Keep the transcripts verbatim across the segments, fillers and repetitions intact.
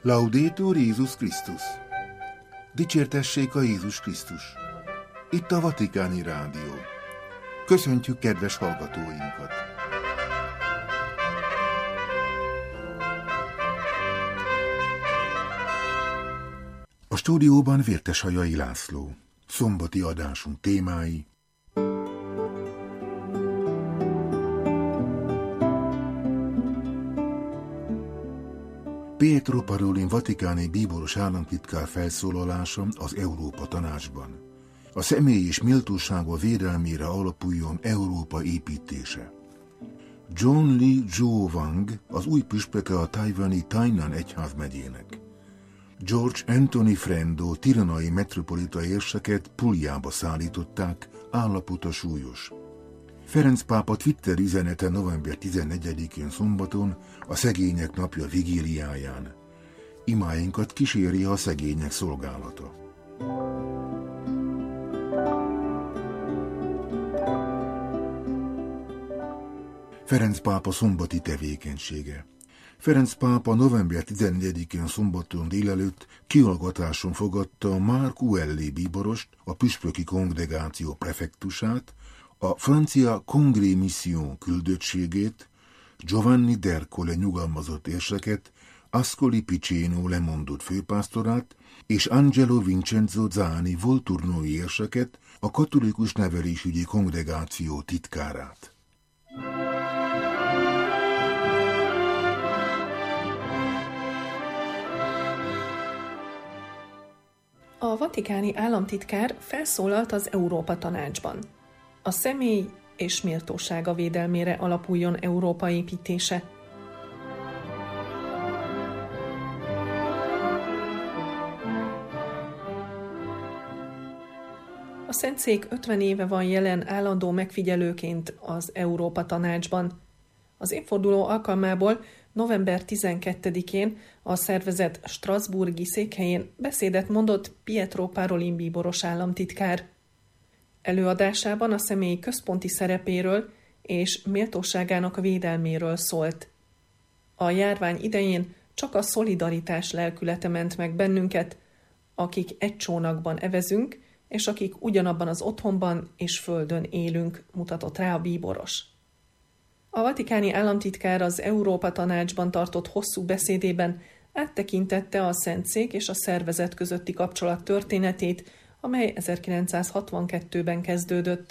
Laudetur Jézus Krisztus! Dicsértessék a Jézus Krisztus! Itt a Vatikáni Rádió. Köszöntjük kedves hallgatóinkat! A stúdióban Vérteshajai László. Szombati adásunk témái: Pietro Parolin vatikáni bíboros államtitkár felszólalása az Európa Tanácsban. A személy és méltósága védelmére alapuljon Európa építése. John Lee Zhou Wang az új püspöke a tajvani Tainan egyházmegyének. George Anthony Frendo tiranai metropolita érseket Puljába szállították, állapota súlyos. Ferenc pápa Twitter üzenete november tizennegyedikén szombaton, a Szegények Napja vigíliáján: imáinkat kíséri a szegények szolgálata. Ferenc pápa szombati tevékenysége. Ferenc pápa november tizennegyedikén szombaton délelőtt kihallgatáson fogadta Mark Uelli bíborost, a püspöki kongregáció prefektusát, a francia Congrès Mission küldöttségét, Giovanni d'Ercole nyugalmazott érseket, Ascoli Piceno lemondott főpásztorát és Angelo Vincenzo Zani volturnói érseket, a katolikus nevelésügyi kongregáció titkárát. A vatikáni államtitkár felszólalt az Európa Tanácsban. A személy és méltósága védelmére alapuljon Európa építése. A Szentszék ötven éve van jelen állandó megfigyelőként az Európa Tanácsban. Az évforduló alkalmából november tizenkettedikén a szervezet strasbourgi székhelyén beszédet mondott Pietro Parolin bíboros államtitkár. Előadásában a személy központi szerepéről és méltóságának védelméről szólt. A járvány idején csak a szolidaritás lelkülete ment meg bennünket, akik egy csónakban evezünk, és akik ugyanabban az otthonban és földön élünk, mutatott rá a bíboros. A vatikáni államtitkár az Európa Tanácsban tartott hosszú beszédében áttekintette a Szentszék és a szervezet közötti kapcsolat történetét, amely ezerkilencszázhatvankettőben kezdődött.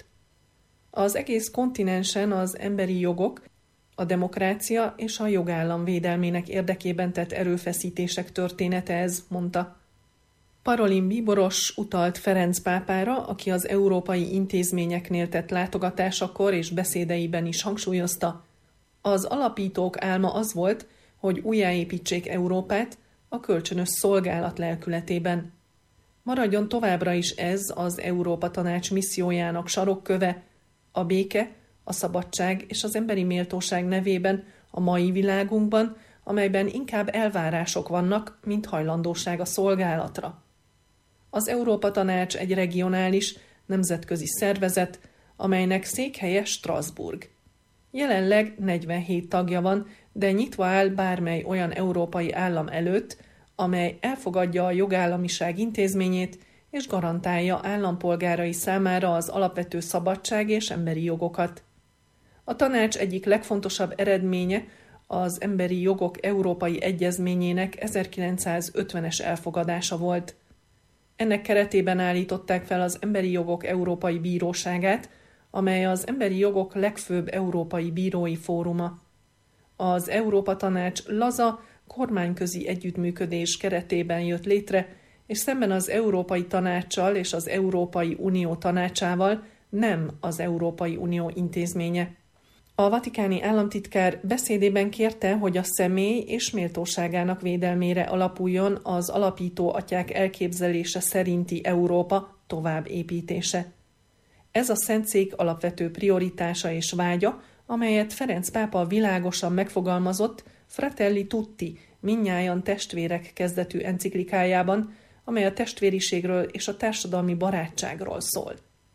Az egész kontinensen az emberi jogok, a demokrácia és a jogállam védelmének érdekében tett erőfeszítések története ez, mondta. Parolin bíboros utalt Ferenc pápára, aki az európai intézményeknél tett látogatásakor és beszédeiben is hangsúlyozta: az alapítók álma az volt, hogy újjáépítsék Európát a kölcsönös szolgálat lelkületében. Maradjon továbbra is ez az Európa Tanács missziójának sarokköve, a béke, a szabadság és az emberi méltóság nevében a mai világunkban, amelyben inkább elvárások vannak, mint hajlandóság a szolgálatra. Az Európa Tanács egy regionális, nemzetközi szervezet, amelynek székhelye Strasbourg. Jelenleg negyvenhét tagja van, de nyitva áll bármely olyan európai állam előtt, amely elfogadja a jogállamiság intézményét és garantálja állampolgárai számára az alapvető szabadság és emberi jogokat. A tanács egyik legfontosabb eredménye az Emberi Jogok Európai Egyezményének ezerkilencszázötvenes elfogadása volt. Ennek keretében állították fel az Emberi Jogok Európai Bíróságát, amely az emberi jogok legfőbb európai bírói fóruma. Az Európa Tanács laza, kormányközi együttműködés keretében jött létre, és szemben az Európai Tanáccsal és az Európai Unió tanácsával nem az Európai Unió intézménye. A vatikáni államtitkár beszédében kérte, hogy a személy és méltóságának védelmére alapuljon az alapító atyák elképzelése szerinti Európa továbbépítése. Ez a Szentszék alapvető prioritása és vágya, amelyet Ferenc pápa világosan megfogalmazott Fratelli Tutti, mindnyájan testvérek kezdetű enciklikájában, amely a testvériségről és a társadalmi barátságról szól.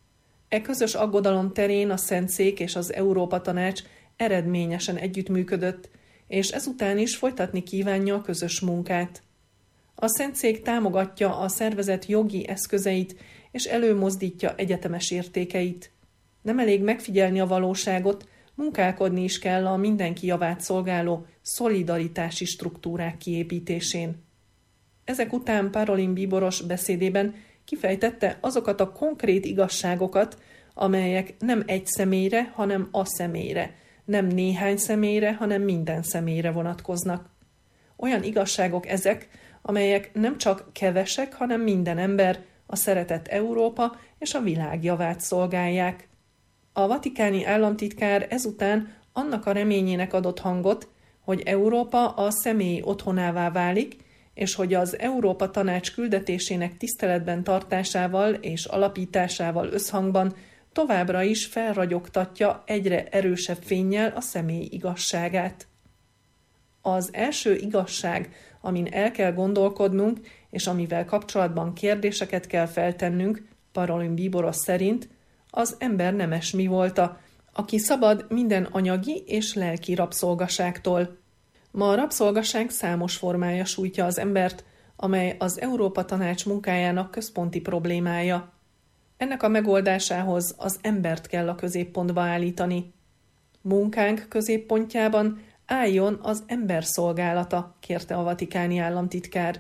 E közös aggodalom terén a Szentszék és az Európa Tanács eredményesen együttműködött, és ezután is folytatni kívánja a közös munkát. A Szentszék támogatja a szervezet jogi eszközeit és előmozdítja egyetemes értékeit. Nem elég megfigyelni a valóságot, munkálkodni is kell a mindenki javát szolgáló szolidaritási struktúrák kiépítésén. Ezek után Parolin bíboros beszédében kifejtette azokat a konkrét igazságokat, amelyek nem egy személyre, hanem a személyre, nem néhány személyre, hanem minden személyre vonatkoznak. Olyan igazságok ezek, amelyek nem csak kevesek, hanem minden ember, a szeretett Európa és a világ javát szolgálják. A vatikáni államtitkár ezután annak a reményének adott hangot, hogy Európa a személyi otthonává válik, és hogy az Európa Tanács küldetésének tiszteletben tartásával és alapításával összhangban továbbra is felragyogtatja egyre erősebb fénnyel a személy igazságát. Az első igazság, amin el kell gondolkodnunk, és amivel kapcsolatban kérdéseket kell feltennünk, Parolin bíboros szerint, az ember nemes mi volta, aki szabad minden anyagi és lelki rabszolgaságtól. Ma a rabszolgaság számos formája sújtja az embert, amely az Európa Tanács munkájának központi problémája. Ennek a megoldásához az embert kell a középpontba állítani. Munkánk középpontjában álljon az ember szolgálata, kérte a vatikáni államtitkár.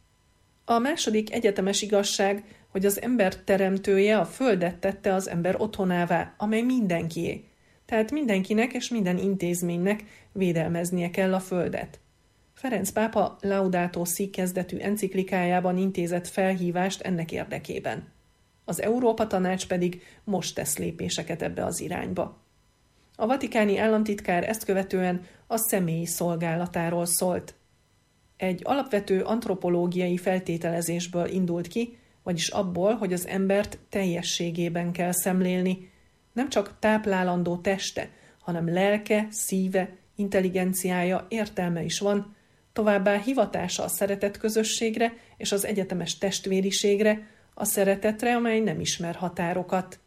A második egyetemes igazság, hogy az ember teremtője a földet tette az ember otthonává, amely mindenkié. Tehát mindenkinek és minden intézménynek védelmeznie kell a földet. Ferenc pápa Laudato Si kezdetű enciklikájában intézett felhívást ennek érdekében. Az Európa Tanács pedig most tesz lépéseket ebbe az irányba. A vatikáni államtitkár ezt követően a személyi szolgálatáról szólt. Egy alapvető antropológiai feltételezésből indult ki, vagyis abból, hogy az embert teljességében kell szemlélni, nem csak táplálandó teste, hanem lelke, szíve, intelligenciája, értelme is van, továbbá hivatása a szeretet közösségre és az egyetemes testvériségre, a szeretetre, amely nem ismer határokat.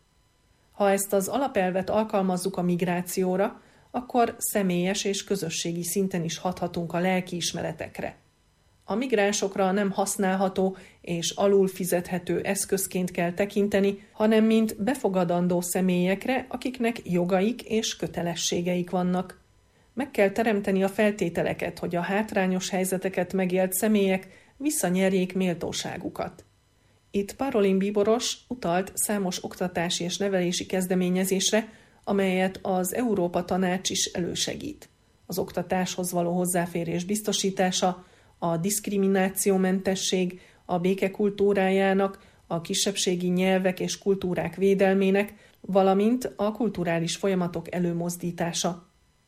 Ha ezt az alapelvet alkalmazzuk a migrációra, akkor személyes és közösségi szinten is hathatunk a lelkiismeretekre. A migránsokra nem használható és alul fizethető eszközként kell tekinteni, hanem mint befogadandó személyekre, akiknek jogaik és kötelességeik vannak. Meg kell teremteni a feltételeket, hogy a hátrányos helyzeteket megélt személyek visszanyerjék méltóságukat. Itt Parolin bíboros utalt számos oktatási és nevelési kezdeményezésre, amelyet az Európa Tanács is elősegít. Az oktatáshoz való hozzáférés biztosítása, a diszkriminációmentesség, a béke kultúrájának, a kisebbségi nyelvek és kultúrák védelmének, valamint a kulturális folyamatok előmozdítása.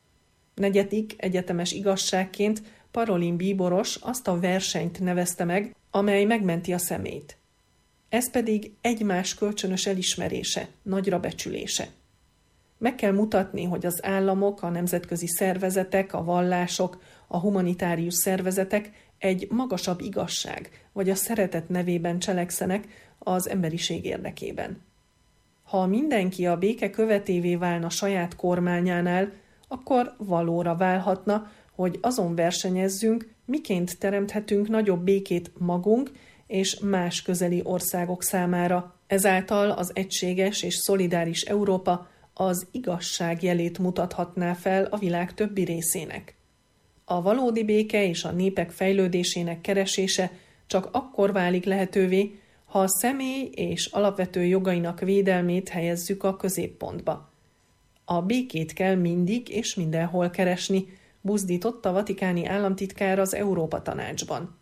Negyedik egyetemes igazságként Parolin bíboros azt a versenyt nevezte meg, amely megmenti a személyt. Ez pedig egymás kölcsönös elismerése, nagyra becsülése. Meg kell mutatni, hogy az államok, a nemzetközi szervezetek, a vallások, a humanitárius szervezetek egy magasabb igazság, vagy a szeretet nevében cselekszenek az emberiség érdekében. Ha mindenki a béke követévé válna saját kormányánál, akkor valóra válhatna, hogy azon versenyezzünk, miként teremthetünk nagyobb békét magunk és más közeli országok számára. Ezáltal az egységes és szolidáris Európa az igazság jelét mutathatná fel a világ többi részének. A valódi béke és a népek fejlődésének keresése csak akkor válik lehetővé, ha a személy és alapvető jogainak védelmét helyezzük a középpontba. A békét kell mindig és mindenhol keresni, buzdított a vatikáni államtitkár az Európa Tanácsban.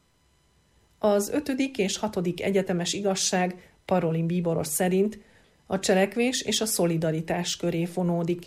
Az ötödik és hatodik egyetemes igazság Parolin bíboros szerint a cselekvés és a szolidaritás köré fonódik.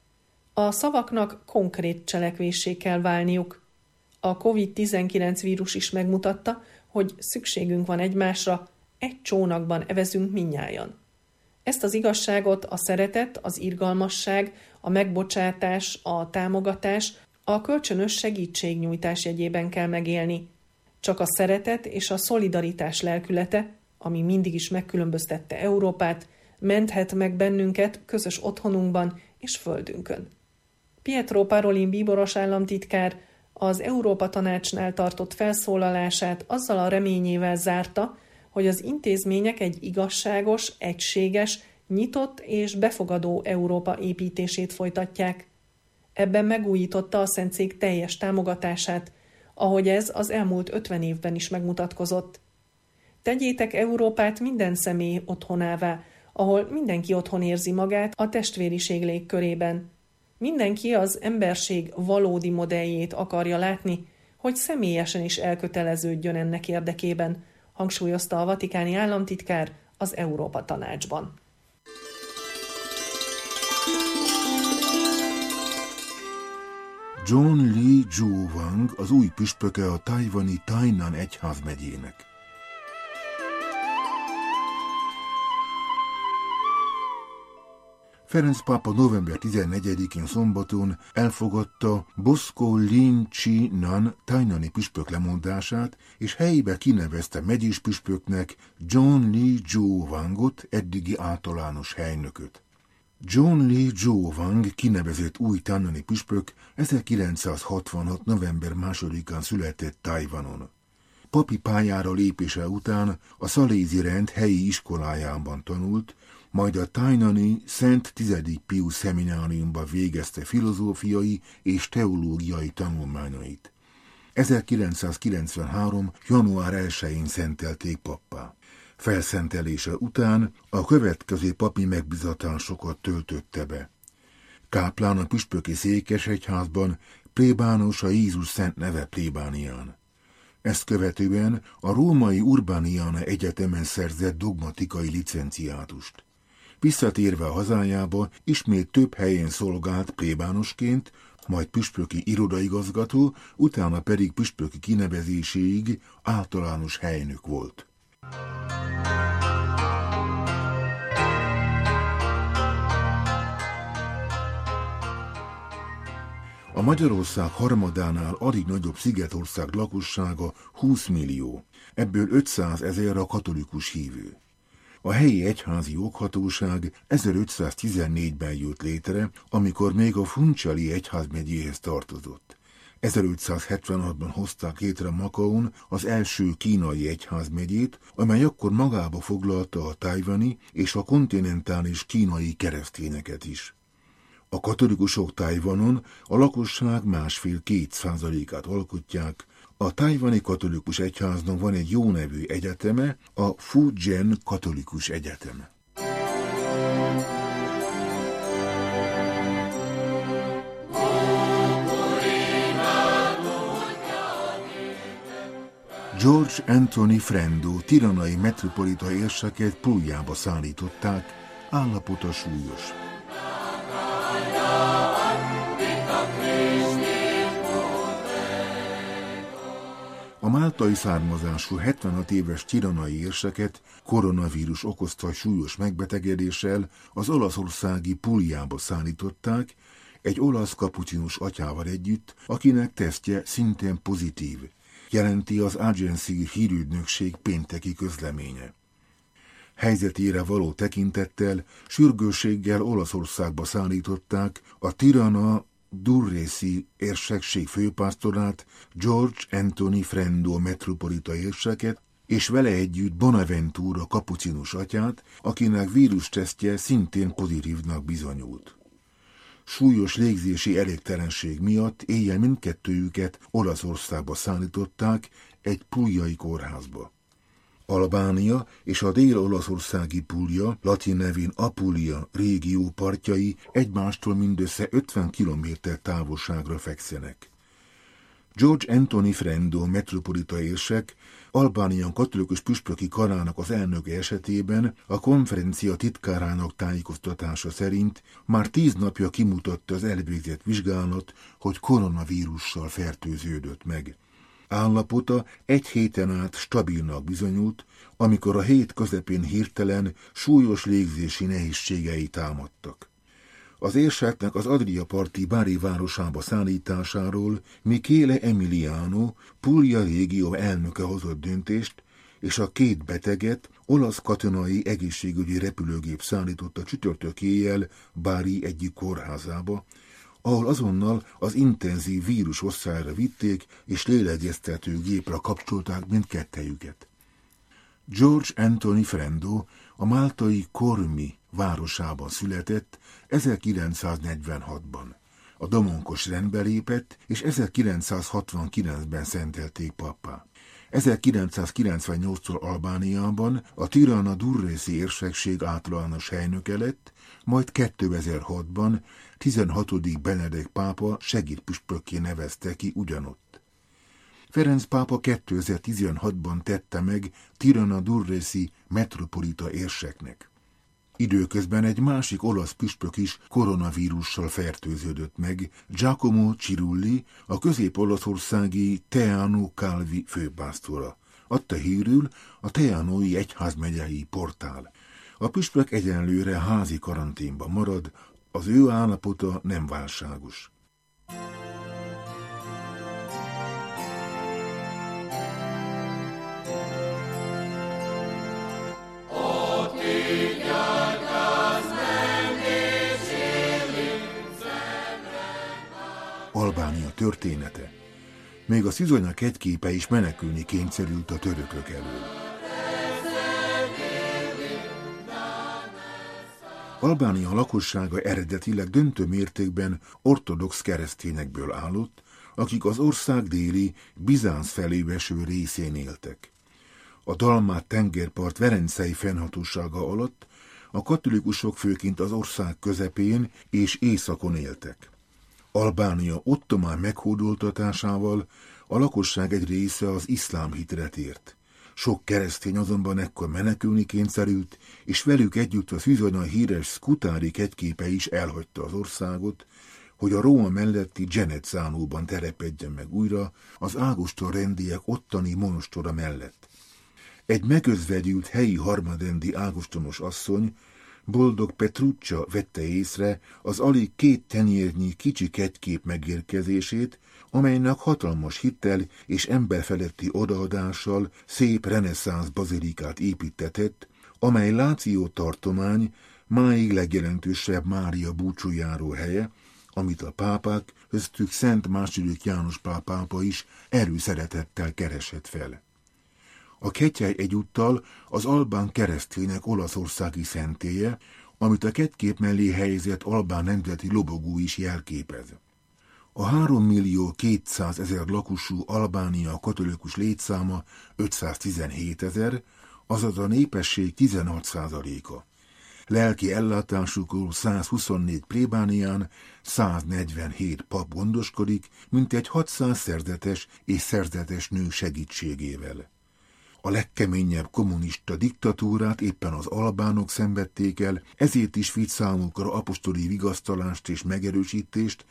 A szavaknak konkrét cselekvéssé kell válniuk. A kovid tizenkilenc vírus is megmutatta, hogy szükségünk van egymásra, egy csónakban evezünk mindnyájan. Ezt az igazságot a szeretet, az irgalmasság, a megbocsátás, a támogatás, a kölcsönös segítségnyújtás jegyében kell megélni. Csak a szeretet és a szolidaritás lelkülete, ami mindig is megkülönböztette Európát, menthet meg bennünket közös otthonunkban és földünkön. Pietro Parolin bíboros államtitkár az Európa Tanácsnál tartott felszólalását azzal a reményével zárta, hogy az intézmények egy igazságos, egységes, nyitott és befogadó Európa építését folytatják. Ebben megújította a Szentszék teljes támogatását, ahogy ez az elmúlt ötven évben is megmutatkozott. Tegyétek Európát minden személy otthonává, ahol mindenki otthon érzi magát a testvériség légkörében. Mindenki az emberség valódi modelljét akarja látni, hogy személyesen is elköteleződjön ennek érdekében, hangsúlyozta a vatikáni államtitkár az Európa Tanácsban. John Lee Zhuowang az új püspöke a tajvani Tainan egyházmegyének. Ferenc pápa november tizennegyedikén szombaton elfogadta Bosco Lin Chi Nan tainani püspök lemondását, és helyébe kinevezte megyés püspöknek John Lee Zhuowangot, eddigi általános helynököt. John Lee Zhuowang kinevezett új tainani püspök ezerkilencszázhatvanhat november másodikán született Tajvanon. Papi pályára lépése után a szalézi rend helyi iskolájában tanult, majd a tainani Szent Tizedik Pius szemináriumban végezte filozófiai és teológiai tanulmányait. ezerkilencszázkilencvenhárom. január elsején szentelték pappá. Felszentelése után a következő papi megbizatásokat töltötte be. Káplán a püspöki székesegyházban, plébános a Jézus szent neve plébánián. Ezt követően a római Urbaniana Egyetemen szerzett dogmatikai licenciátust. Visszatérve a hazájába, ismét több helyen szolgált plébánosként, majd püspöki irodaigazgató, utána pedig püspöki kinevezéséig általános helynök volt. A Magyarország harmadánál alig nagyobb szigetország lakossága húsz millió, ebből ötszázezer a katolikus hívő. A helyi egyházi joghatóság ezerötszáztizennégyben jött létre, amikor még a Funchali egyházmegyéhez tartozott. ezerötszázhetvenhatban hozták létre Makaón az első kínai egyházmegyét, amely akkor magába foglalta a tajvani és a kontinentális kínai keresztényeket is. A katolikusok Tajvanon a lakosság másfél-két százalékát alkotják. A tajvani katolikus egyháznak van egy jó nevű egyeteme, a Fujian Katolikus Egyetem. George Anthony Frendo tiranai metropolita érseket Puljába szállították, állapota súlyos. A máltai származású hetvenhat éves tiranai érseket koronavírus okozta súlyos megbetegedéssel az olaszországi Puljába szállították, egy olasz kapucinus atyával együtt, akinek tesztje szintén pozitív, jelenti az Agency hírügynökség pénteki közleménye. Helyzetére való tekintettel sürgősséggel Olaszországba szállították a Tirana Durresi érsekség főpásztorát, George Anthony Frendo metropolita érseket, és vele együtt Bonaventura kapucinus atyát, akinek vírustesztje szintén pozitívnak bizonyult. Súlyos légzési elégtelenség miatt éjjel mindkettőjüket Olaszországba szállították, egy puljai kórházba. Albánia és a dél-olaszországi Puglia, latin nevén Apulia régió partjai egymástól mindössze ötven kilométer távolságra fekszenek. George Anthony Frendo metropolita érsek Albánia katolikus püspöki karának az elnöke esetében a konferencia titkárának tájékoztatása szerint már tíz napja kimutatta az elvégzett vizsgálat, hogy koronavírussal fertőződött meg. Állapota egy héten át stabilnak bizonyult, amikor a hét közepén hirtelen súlyos légzési nehézségei támadtak. Az érseknek az Adria parti Bari városába szállításáról Michele Emiliano, Puglia régió elnöke hozott döntést, és a két beteget olasz katonai egészségügyi repülőgép szállította csütörtök éjjel Bari egyik kórházába, ahol azonnal az intenzív vírus osztályra vitték, és lélegeztető gépre kapcsolták mindkettejüket. George Anthony Frendo a máltai Kormi városában született ezerkilencszáznegyvenhatban. A domonkos rendbe lépett, és ezerkilencszázhatvankilencben szentelték pappá. ezerkilencszázkilencvennyolctól Albániában a Tirana Durresi érsekség általános helynöke lett, majd kétezer-hatban tizenhatodik Benedek pápa segédpüspökké nevezte ki ugyanott. Ferenc pápa kétezer-tizenhatban tette meg Tirana Durresi metropolita érseknek. Időközben egy másik olasz püspök is koronavírussal fertőződött meg, Giacomo Cirulli, a közép-olaszországi Teano Calvi főpásztora. Adta hírül a Teanói egyházmegyei portál. A püspök egyenlőre házi karanténban marad, az ő állapota nem válságos. Albánia története. Még a Szizonyák hegyképe is menekülni kényszerült a törökök elől. Albánia lakossága eredetileg döntő mértékben ortodox keresztényekből állott, akik az ország déli, Bizánc felé eső részén éltek. A Dalmát tengerpart verencei fennhatósága alatt a katolikusok főként az ország közepén és északon éltek. Albánia ottomán meghódoltatásával a lakosság egy része az iszlám hitre tért. Sok keresztény azonban ekkor menekülni kényszerült, és velük együtt a Szizonyai híres Skutari hegyképe is elhagyta az országot, hogy a Róma melletti Genezzánóban telepedjen meg újra az Ágoston rendiek ottani monostora mellett. Egy megözvegyült helyi harmadendi ágostonos asszony, Boldog Petruccia vette észre az alig két tenyérnyi kicsi hegykép megérkezését, amelynek hatalmas hittel és emberfeletti odaadással szép reneszánsz bazilikát építetett, amely Láció tartomány máig legjelentősebb Mária búcsújáró helye, amit a pápák, köztük Szent második János Pál pápa is előszeretettel keresett fel. A kegyhely egyúttal az albán keresztények olaszországi szentélye, amit a hegykép mellé helyezett albán nemzeti lobogó is jelképez. A három millió kétszázezer lakosú Albánia katolikus létszáma ötszáztizenhétezer, azaz a népesség tizenhat százaléka. Lelki ellátásukról százhuszonnégy plébánián száznegyvenhét pap gondoskodik, mintegy hatszáz szerzetes és szerzetes nő segítségével. A legkeményebb kommunista diktatúrát éppen az albánok szenvedték el, ezért is vitt számukra apostoli vigasztalást és megerősítést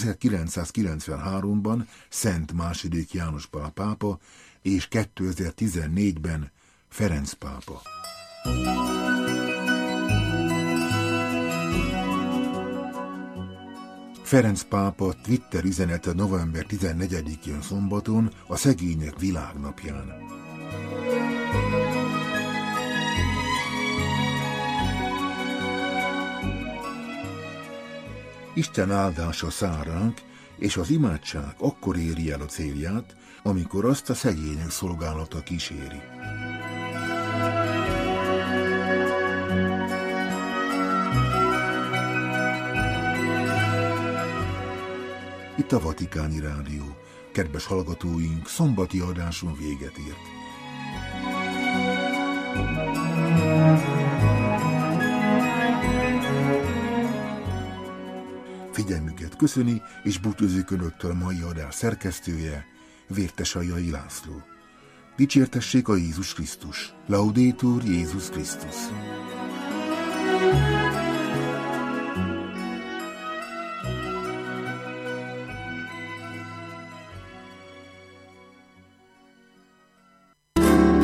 ezerkilencszázkilencvenháromban Szent második János Pál pápa és kétezer-tizennégyben Ferenc pápa. Ferenc pápa Twitter üzenete november tizennegyedikén szombaton, a Szegények Világnapján. Isten áldása száll ránk, és az imádság akkor éri el a célját, amikor azt a szegények szolgálata kíséri. Itt a Vatikáni Rádió. Kedves hallgatóink, szombati adáson véget ért. Figyelmüket köszöni, és búcsúzik önöktől mai adás szerkesztője, Vértesajai László. Dicsértessék a Jézus Krisztus! Laudetur Jézus Krisztus!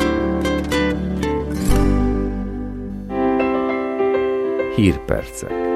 Hírpercek.